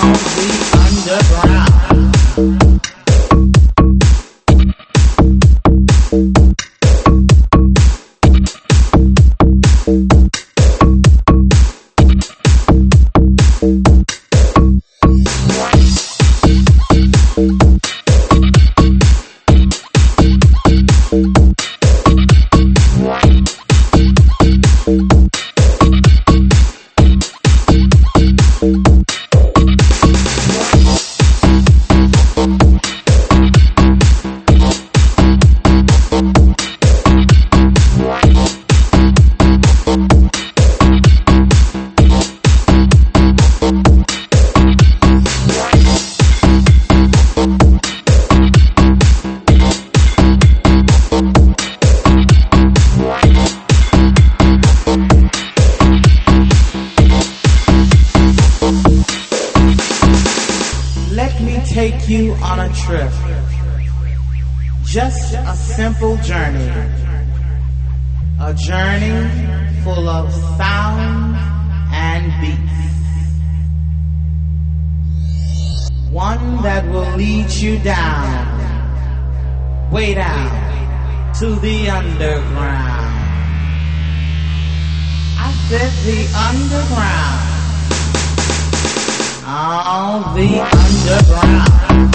take you on a trip. Just a simple journey. A journey full of sound and beats. One that will lead you down, way down to the underground. I said the underground. Oh, the underground.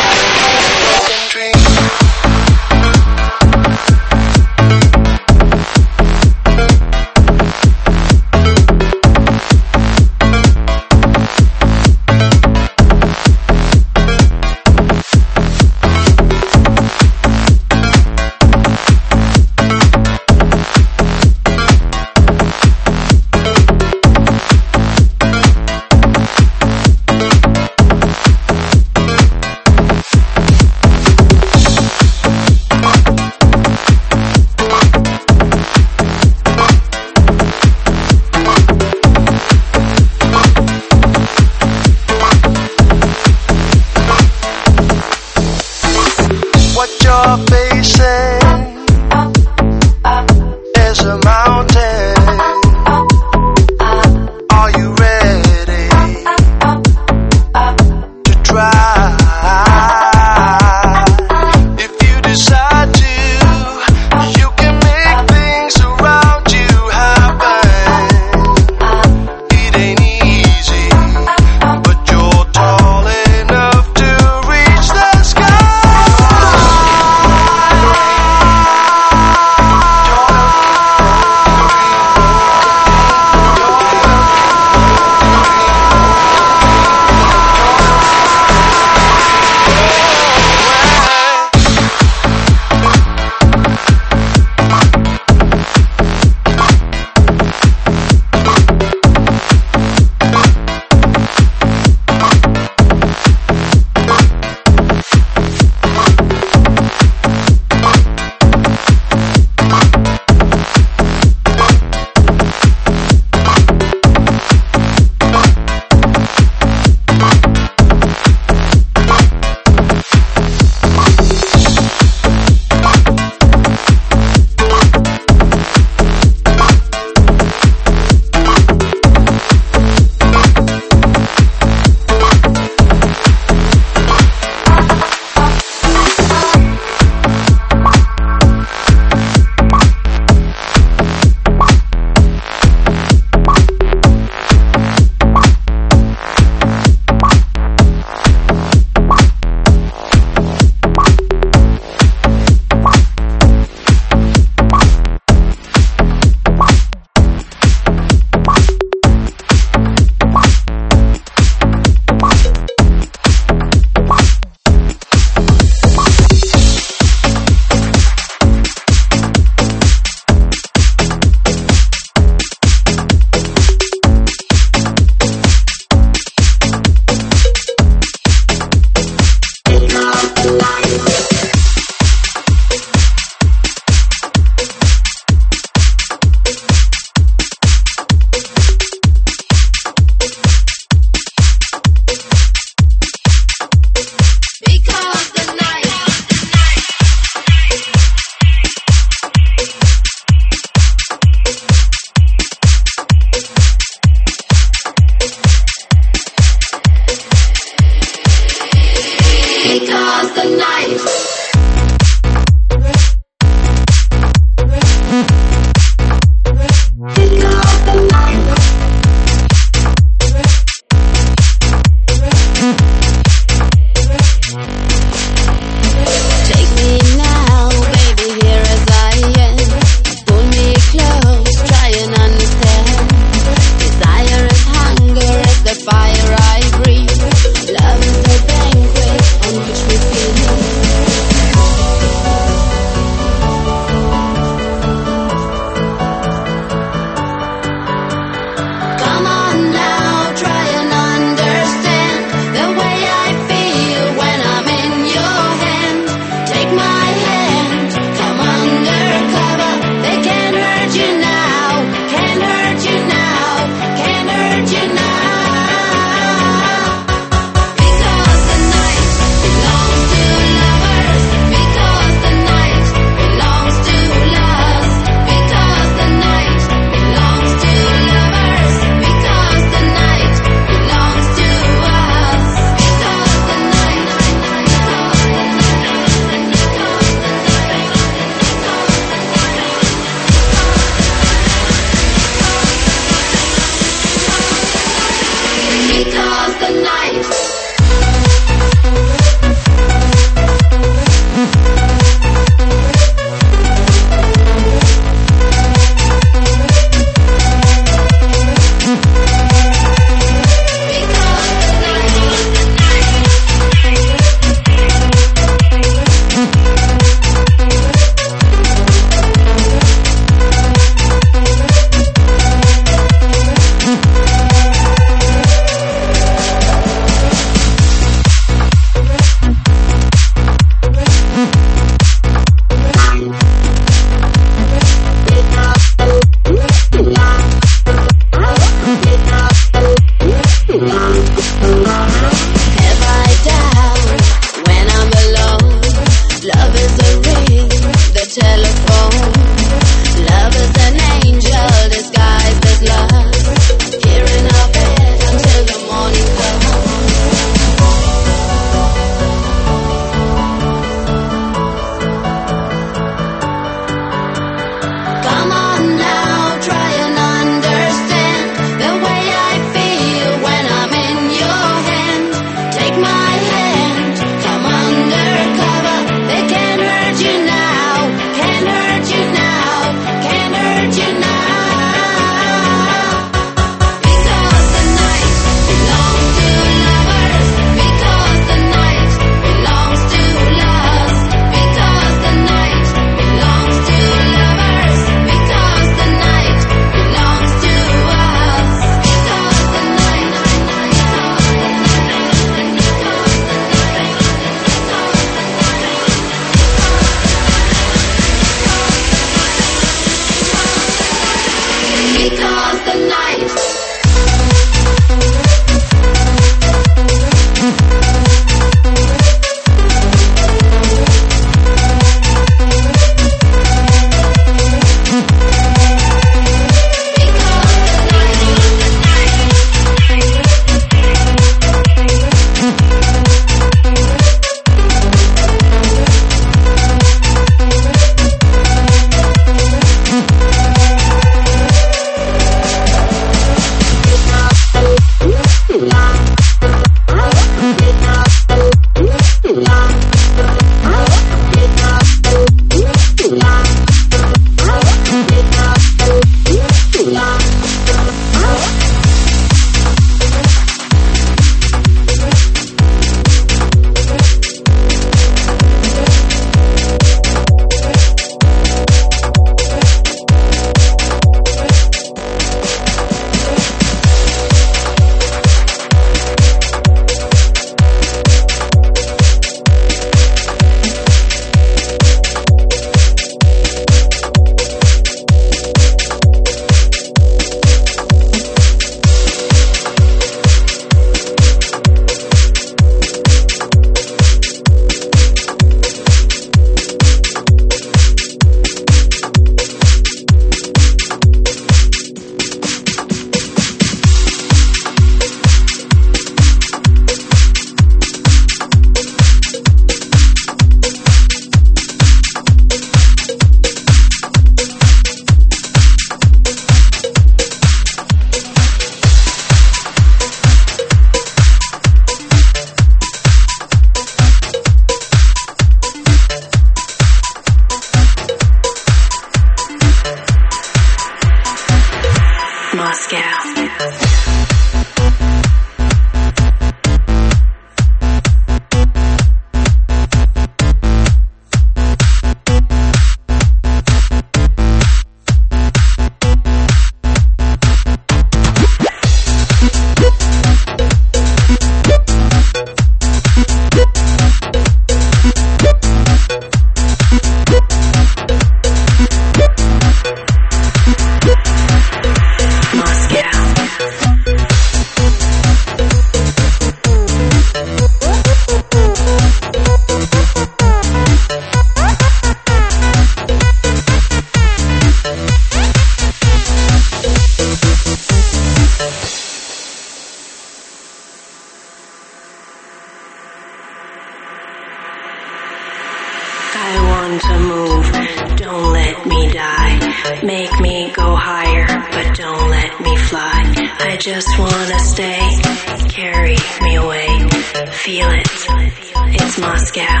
want to move, don't let me die. Make me go higher, but don't let me fly. I just wanna stay, carry me away. Feel it, it's Moscow,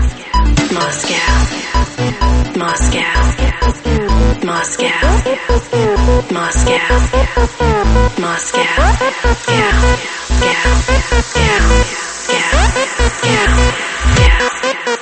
Moscow, Moscow, Moscow, Moscow, Moscow, yeah, yeah, yeah, yeah, yeah, yeah.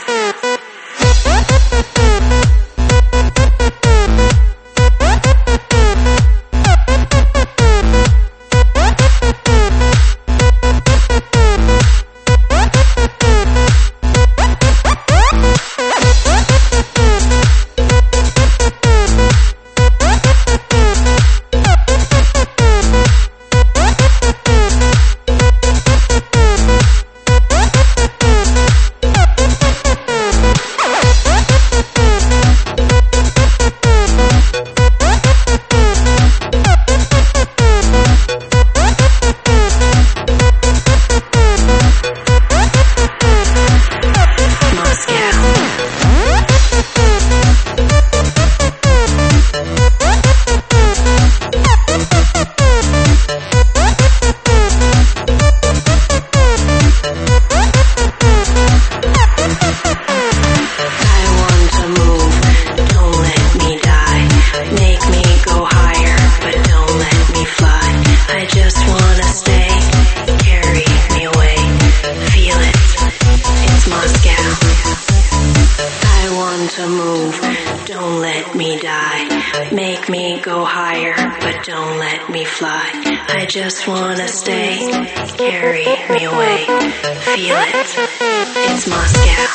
Just wanna stay, carry me away. Feel it, it's Moscow.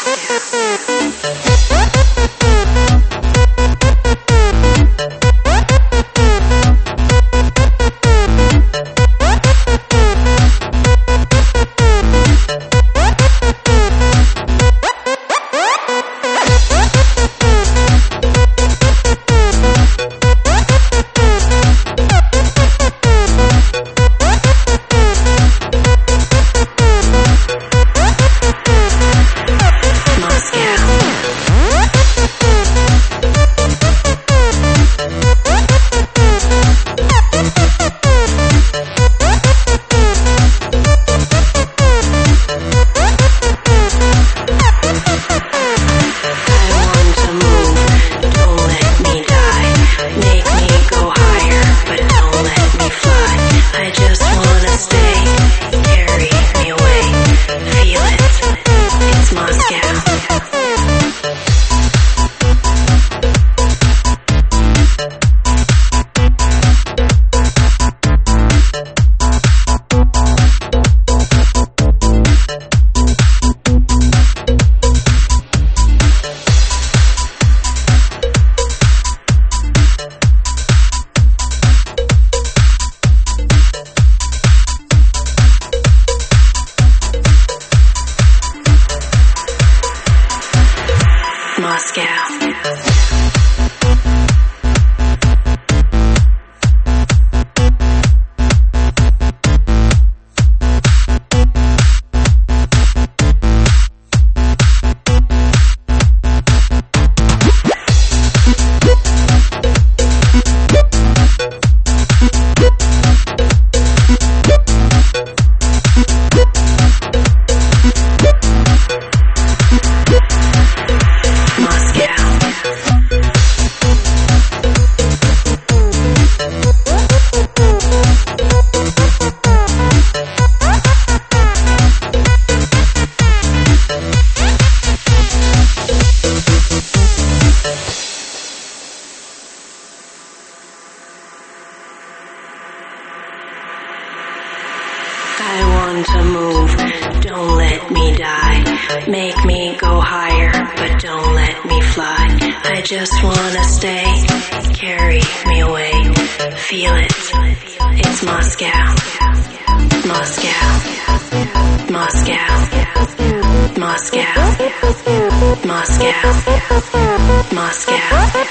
want to move, don't let me die. Make me go higher, but don't let me fly. I just wanna stay, carry me away. Feel it, it's Moscow. Moscow, Moscow, Moscow, Moscow, Moscow,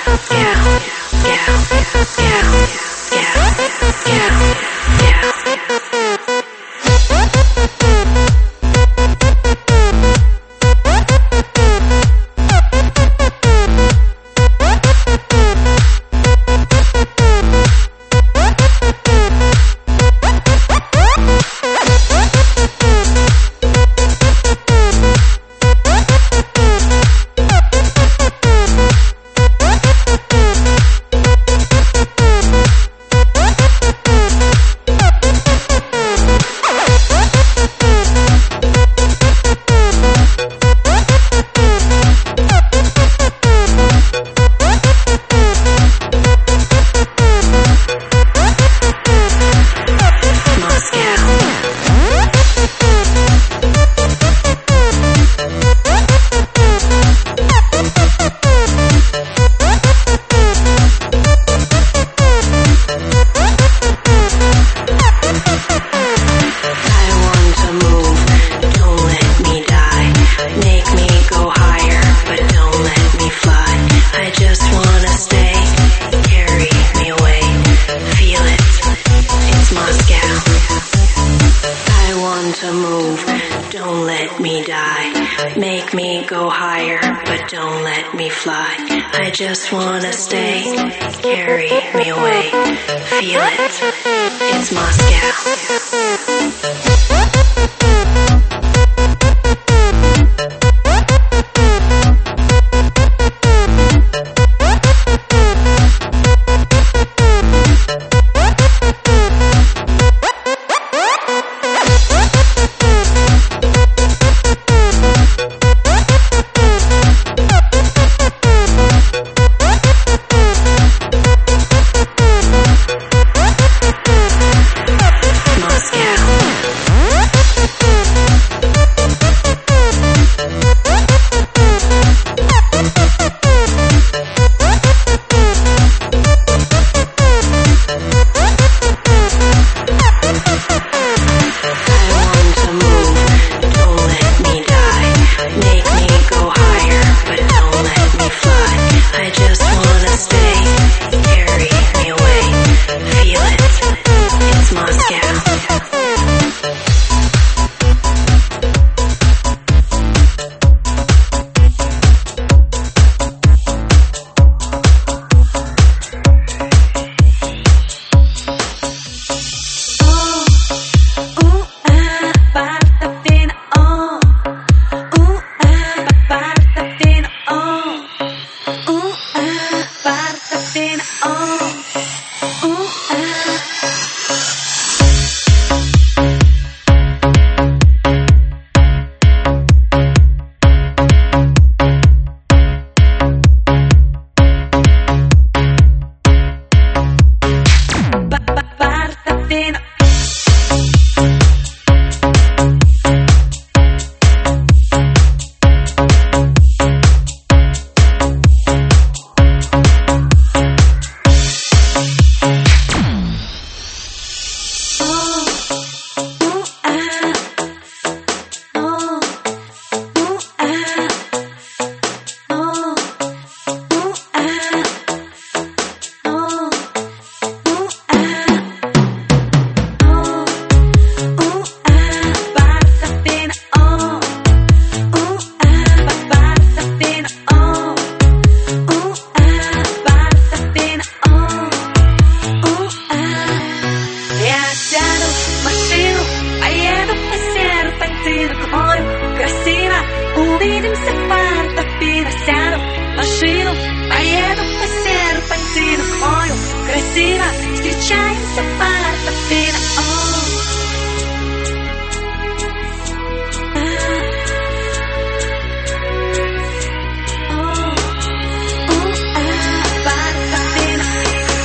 just wanna stay, carry me away. Feel it, it's Moscow.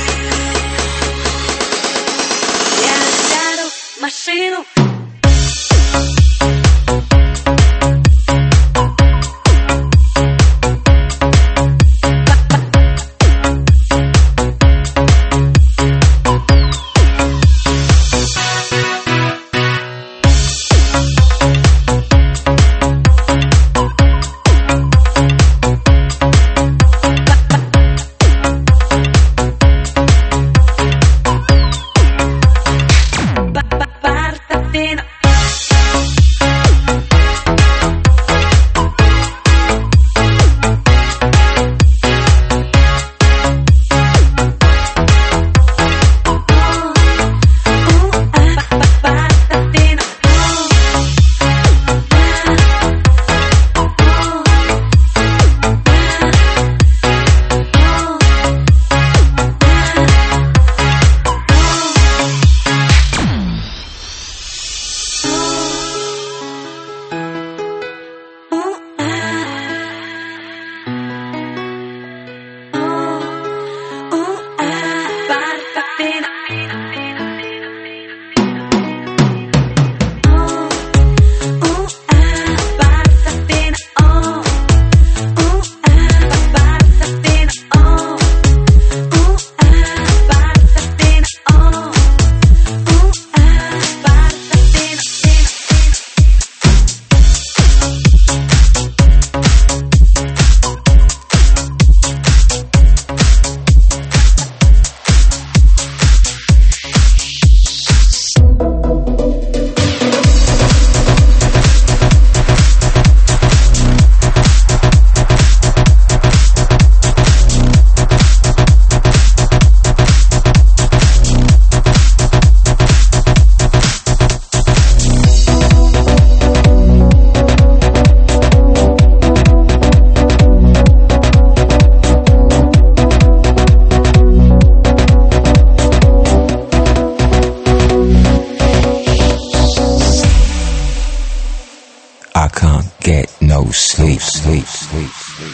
машину. get no sleep, sleep, sleep, sleep.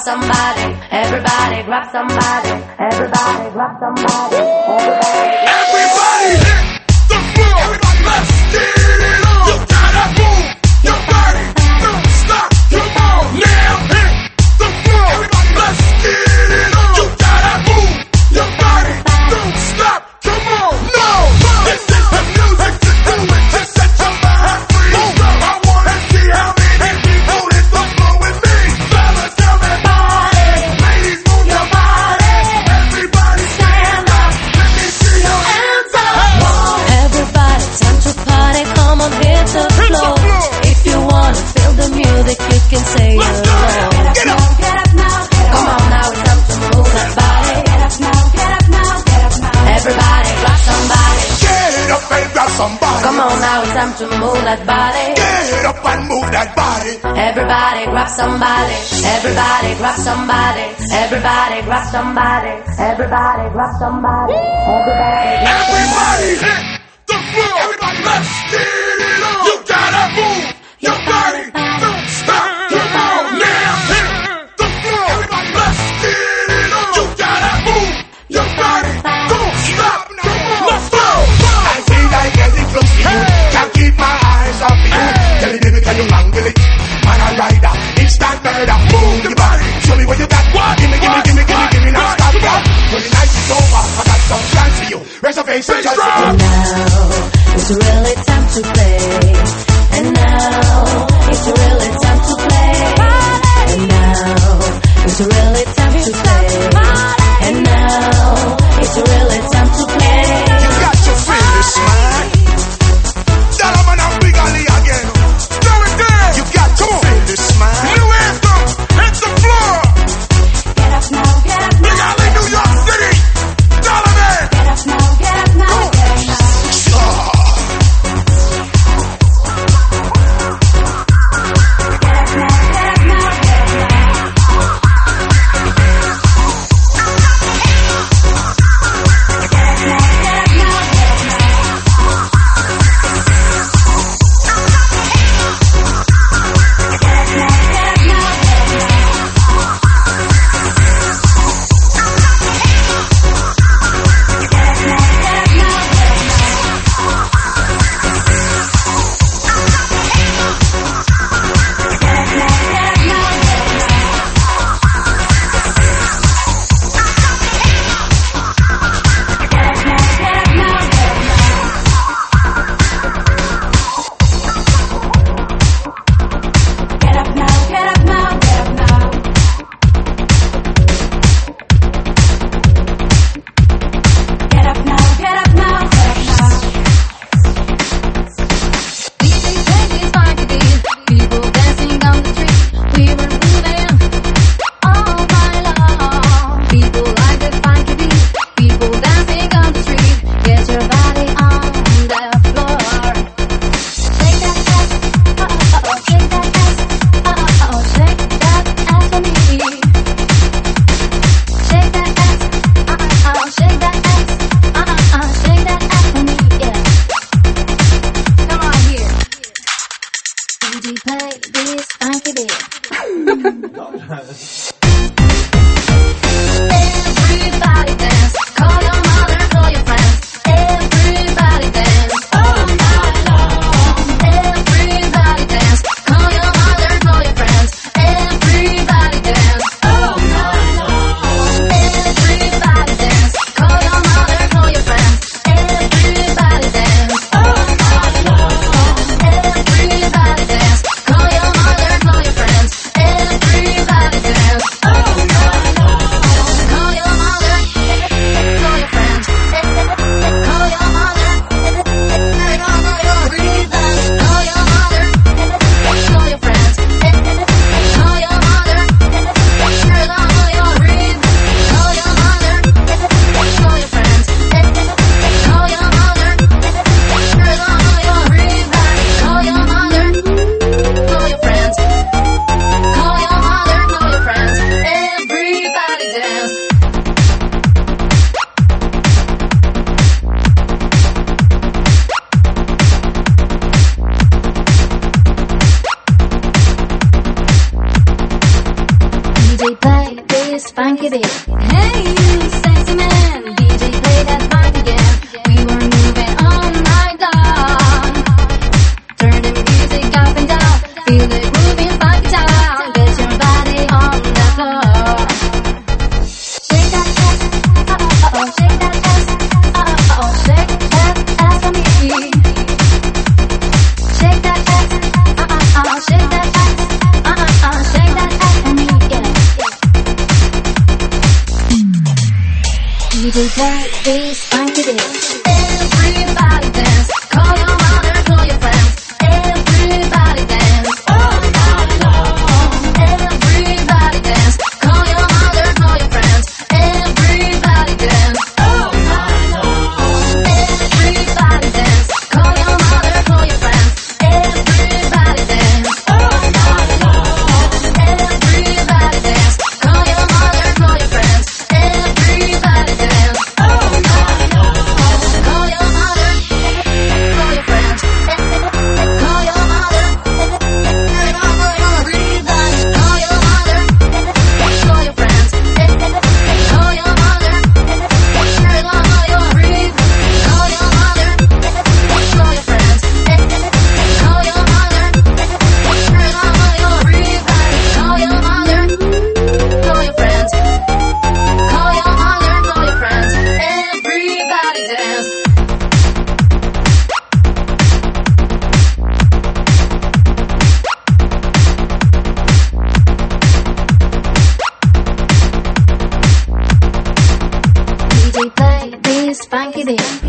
somebody. Everybody grab somebody. Everybody grab somebody. Everybody hit the floor. Everybody, let's get it on. You gotta move your body. Don't stop. Come on now. Hit the floor. Everybody, let's get it on. You gotta move your body. Don't stop. Come on. No. This is the music to do it. To set your mind free. I wanna see how many people hit the floor with me. Fellas, tell me body. Ladies, move your body. Everybody stand up. Let me see your hands up. Everybody, time to party. Come on, hit the floor. If you wanna feel the music, you can say it along. Get up. Get up now. Come on now, it's time to move that body. Get up now. Get up now. Get up now. Everybody, grab somebody. Get up and grab somebody. Come on now, it's time to move that body. Get up and move that body. Everybody grab somebody. Everybody grab somebody. Everybody grab somebody. Everybody grab somebody. Everybody hit the floor. Everybody, let's get it on. You gotta move your body. Don't stop. Come on now. Hit the floor. Everybody, let's get it on. You gotta move your body. Don't stop. Come on. Let's go. I see I get it close to you. Can't keep my eyes off you. Tell me, baby, can you wrangle it? Man, a rider, instant murder. Move your body. Show me what you got. Gimme, gimme, gimme, gimme, gimme. Now stop that. When the night is over, I got some plans for you. Reservation just for you. And now it's really time to play. And now it's really time to play. And now it's really time to play. And now it's really time to play. You got to feel this, man. That I'm an bigally again. Do it there. You got to feel this, man. New anthem. Hit the floor. Get up now, get up now. Bigally, New York City. Dollar man. Get up now, get up now, get up now. DJ play this funky beat. Hey you sexy man, DJ play that funk again. We were moving all night long. Turn the music up and down, feel the grooving funky sound. Get your body on the floor. Shake that ass, oh, shake that ass, oh, shake that ass for me. Shake that ass, shake that ass, shake that ass for me, yeah. DJ play this funky beat. Everybody dance, call your mother, call your friends. Everybody dance, all night long. Everybody dance, call your mother, call your friends. Everybody dance, all night long. Everybody dance, call your mother, call your friends. Everybody dance, all night long. Everybody dance, call your mother, call your friends. Everybody dance, all night long. Call your mother, call your friends. Call your mother, everybody. Call your mother, call your friends. Call your mother, call your friends. Call your mother, call your friends. Call your mother, call your everybody. Call your mother, call your friends. Call your mother, call your friends. Everybody dance. DJ play this funky beat.